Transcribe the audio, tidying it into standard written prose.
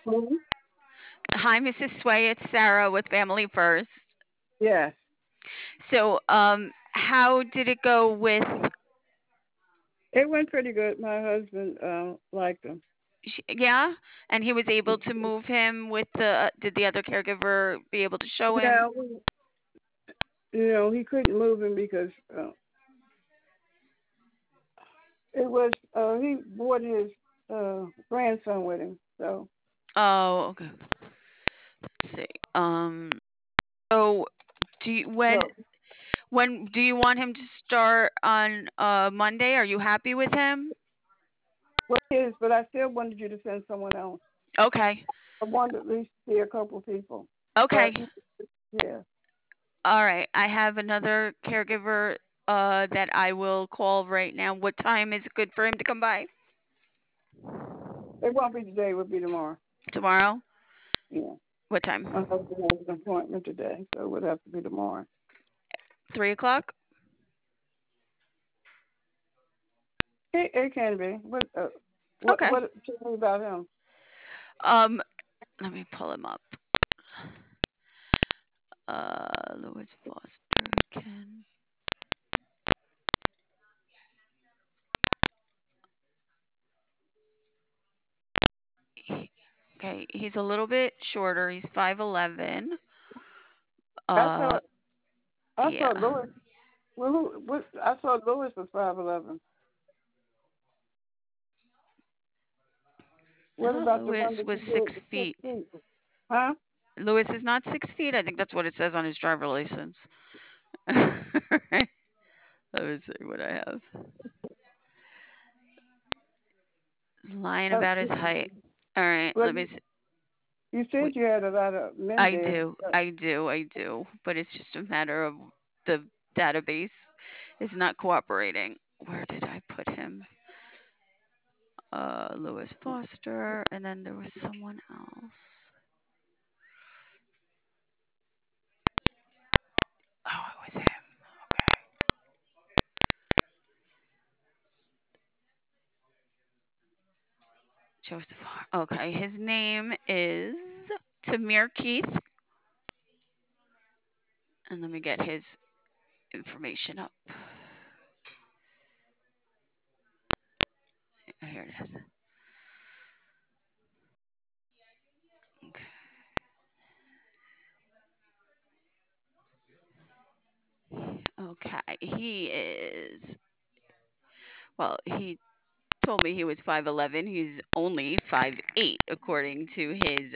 Mhm. Hi, Mrs. Sway. It's Sarah with Family First. Yes, So, how did it go with? it went pretty good. My husband liked him. Yeah, and he was able to move him with the. Did the other caregiver be able to show him? Yeah, he couldn't move him because it was he brought his grandson with him. So Oh, okay. Let's see. Um. So, do you, no, when do you want him to start on Monday? Are you happy with him? what is? But I still wanted you to send someone else. Okay. I wanted at least to see a couple people. But Okay. yeah, All right. I have another caregiver that I will call right now. What time is it good for him to come by? it won't be today. It will be tomorrow. Tomorrow? Yeah, What time? my husband has an appointment today, so it would have to be tomorrow. 3 o'clock? It can be. Okay. Tell me about him? Um, Let me pull him up. Louis Foster Ken. Okay, he's a little bit shorter. He's 5'11". I Uh, thought I yeah. thought Louis. Well, who? What? I thought Louis was 5'11". I What thought about the one Louis that you was did? six The 6 feet. feet? Huh? Louis is not 6 feet. I think that's what it says on his driver license. Let me see what I have. Lying Uh, about his height. All right, well, let me see. you Wait, said you had a lot of men I there. do, I do, I do. But it's just a matter of the database is not cooperating. Where did I put him? Louis Foster, and then there was someone else. Oh, it was him. Okay. Joseph. Okay, his name is Tamir Keith, and let me get his information up. Here it is. Okay. Okay, he is. Well, he told me he was 5'11". He's only 5'8", according to his